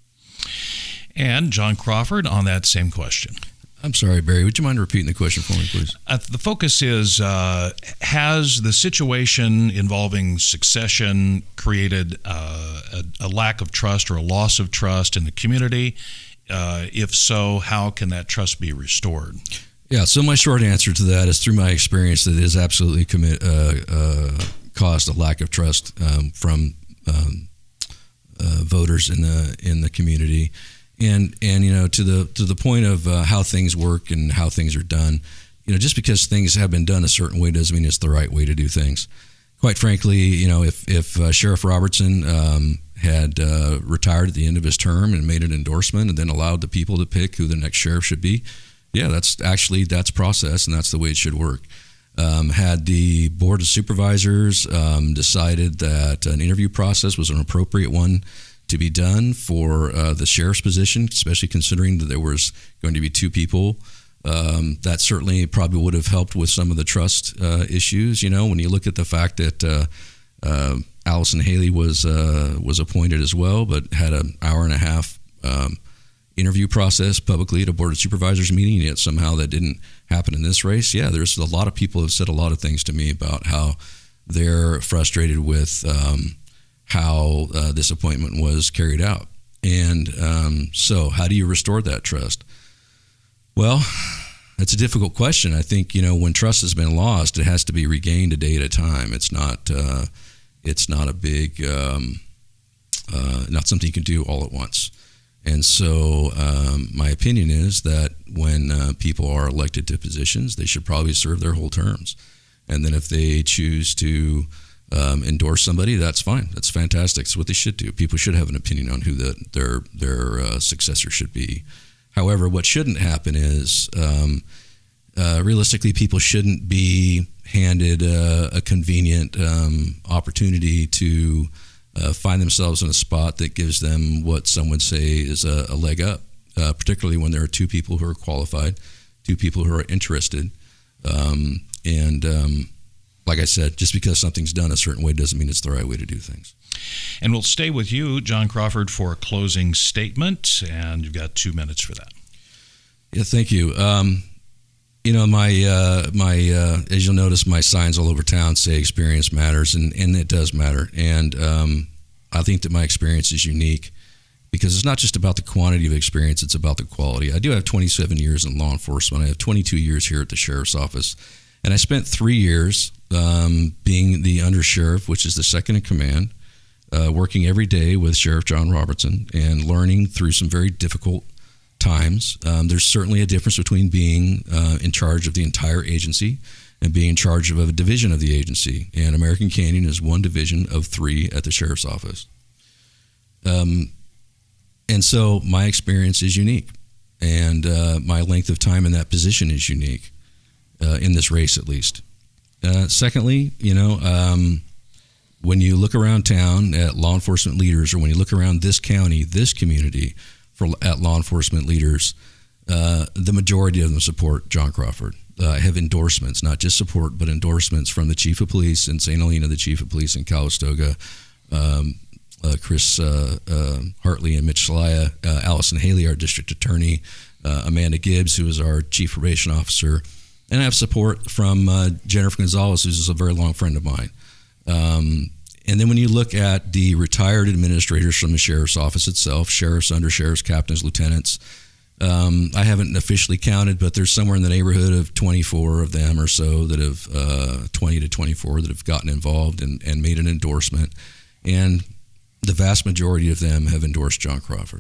And John Crawford on that same question.
I'm sorry, Barry. Would you mind repeating the question for me, please?
Uh, the focus is, uh, has the situation involving succession created uh, a, a lack of trust or a loss of trust in the community? Uh, if so, how can that trust be restored?
Yeah, so my short answer to that is, through my experience, that it has absolutely commit, uh, uh, caused a lack of trust um, from um, uh, voters in the in the community. And and you know, to the to the point of uh, how things work and how things are done, you know, just because things have been done a certain way doesn't mean it's the right way to do things. Quite frankly, you know, if if uh, Sheriff Robertson um, had uh, retired at the end of his term and made an endorsement and then allowed the people to pick who the next sheriff should be, yeah, that's actually that's process, and that's the way it should work. Um, had the Board of Supervisors um, decided that an interview process was an appropriate one to be done for uh, the sheriff's position, especially considering that there was going to be two people, um, that certainly probably would have helped with some of the trust uh, issues. You know, when you look at the fact that uh, uh, Allison Haley was uh, was appointed as well, but had an hour and a half um, interview process publicly at a Board of Supervisors meeting, yet somehow that didn't happen in this race. Yeah, there's a lot of people who have said a lot of things to me about how they're frustrated with um, how uh, this appointment was carried out. And um, so how do you restore that trust? Well, it's a difficult question. I think, you know, when trust has been lost, it has to be regained a day at a time. It's not, uh, it's not a big, um, uh, not something you can do all at once. And so um, my opinion is that when uh, people are elected to positions, they should probably serve their whole terms. And then if they choose to um, endorse somebody, that's fine. That's fantastic. It's what they should do. People should have an opinion on who the, their their uh, successor should be. However, what shouldn't happen is, um, uh, realistically, people shouldn't be handed uh, a convenient um, opportunity to uh, find themselves in a spot that gives them what some would say is a, a leg up, uh, particularly when there are two people who are qualified, two people who are interested. Um, and um, like I said, just because something's done a certain way doesn't mean it's the right way to do things.
And we'll stay with you, John Crawford, for a closing statement, and you've got two minutes for that.
Yeah, thank you. Um, you know, my uh, my uh, as you'll notice, my signs all over town say experience matters, and, and it does matter. And um, I think that my experience is unique because it's not just about the quantity of experience, it's about the quality. I do have twenty-seven years in law enforcement. I have twenty-two years here at the Sheriff's Office. And I spent three years um, being the undersheriff, which is the second in command, uh, working every day with Sheriff John Robertson and learning through some very difficult times. Um, there's certainly a difference between being uh, in charge of the entire agency and being in charge of a division of the agency. And American Canyon is one division of three at the Sheriff's Office. Um, and so my experience is unique. And uh, my length of time in that position is unique. Uh, in this race, at least. Uh, secondly, you know, um, when you look around town at law enforcement leaders, or when you look around this county, this community, for at law enforcement leaders, uh, the majority of them support John Crawford. Uh, have endorsements, not just support, but endorsements from the Chief of Police in Saint Helena, the Chief of Police in Calistoga, um, uh, Chris uh, uh, Hartley and Mitch Celaya, uh, Allison Haley, our District Attorney, uh, Amanda Gibbs, who is our Chief Probation Officer. And I have support from uh, Jennifer Gonzalez, who's a very long friend of mine. Um, and then when you look at the retired administrators from the Sheriff's Office itself, sheriffs, undersheriffs, captains, lieutenants, um, I haven't officially counted, but there's somewhere in the neighborhood of twenty-four of them or so that have, uh, twenty to twenty-four that have gotten involved and, and made an endorsement. And the vast majority of them have endorsed John Crawford.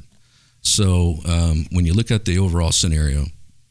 So um, when you look at the overall scenario,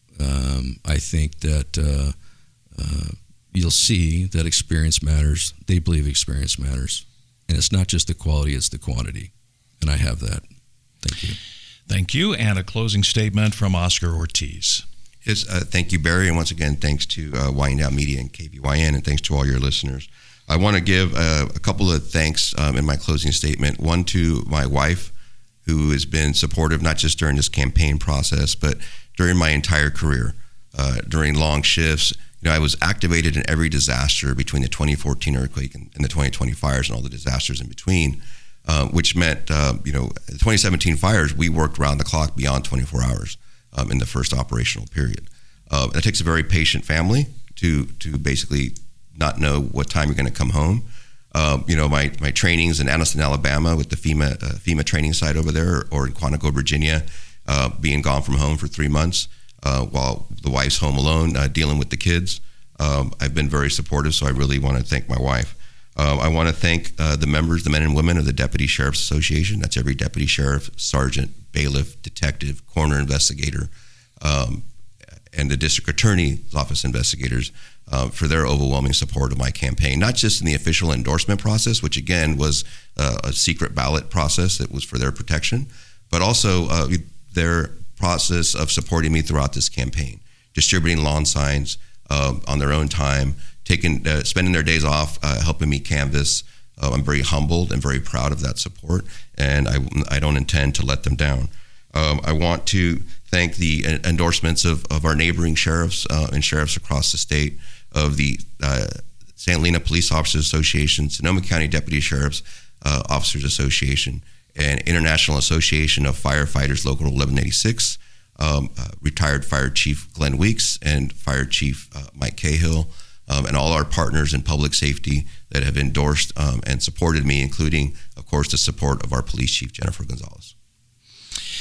Um, I think that uh, uh, you'll see that experience matters. They believe experience matters. And it's not just the quality, it's the quantity. And I have that. Thank you.
Thank you. And a closing statement from Oscar Ortiz.
Yes, uh, thank you, Barry. And once again, thanks to uh, Wyandotte Media and K V Y N, and thanks to all your listeners. I want to give uh, a couple of thanks um, in my closing statement. One to my wife, who has been supportive not just during this campaign process, but during my entire career, uh, during long shifts. You know, I was activated in every disaster between the twenty fourteen earthquake and, and the twenty twenty fires and all the disasters in between, uh, which meant, uh, you know, the twenty seventeen fires, we worked around the clock beyond twenty-four hours um, in the first operational period. Uh, it takes a very patient family to to basically not know what time you're going to come home. Uh, you know, my, my trainings in Anniston, Alabama with the FEMA uh, FEMA training site over there, or in Quantico, Virginia, Uh, being gone from home for three months uh, while the wife's home alone, uh, dealing with the kids. Um, I've been very supportive, so I really want to thank my wife. Uh, I want to thank uh, the members, the men and women of the Deputy Sheriff's Association. That's every deputy sheriff, sergeant, bailiff, detective, coroner investigator, um, and the district attorney's office investigators uh, for their overwhelming support of my campaign, not just in the official endorsement process, which again was uh, a secret ballot process that was for their protection, but also uh, their process of supporting me throughout this campaign, distributing lawn signs uh, on their own time, taking, uh, spending their days off, uh, helping me canvass. Uh, I'm very humbled and very proud of that support, and I, I don't intend to let them down. Um, I want to thank the endorsements of, of our neighboring sheriffs uh, and sheriffs across the state, of the uh, Saint Helena Police Officers Association, Sonoma County Deputy Sheriff's uh, Officers Association, and International Association of Firefighters Local eleven eighty-six, um, uh, retired Fire Chief Glenn Weeks and Fire Chief uh, Mike Cahill, um, and all our partners in public safety that have endorsed um, and supported me, including, of course, the support of our Police Chief, Jennifer Gonzalez.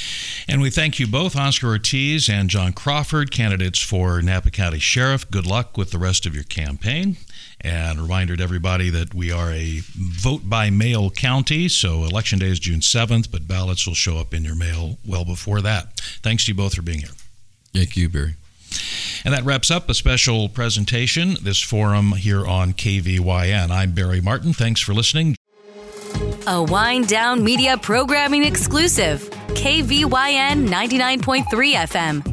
And we thank you both, Oscar Ortiz and John Crawford, candidates for Napa County Sheriff. Good luck with the rest of your campaign. And a reminder to everybody that we are a vote-by-mail county, so Election Day is June seventh, but ballots will show up in your mail well before that. Thanks to you both for being here.
Thank you, Barry.
And that wraps up a special presentation, this forum here on K V Y N. I'm Barry Martin. Thanks for listening.
A Wind Down Media Programming exclusive. K V Y N ninety-nine point three F M.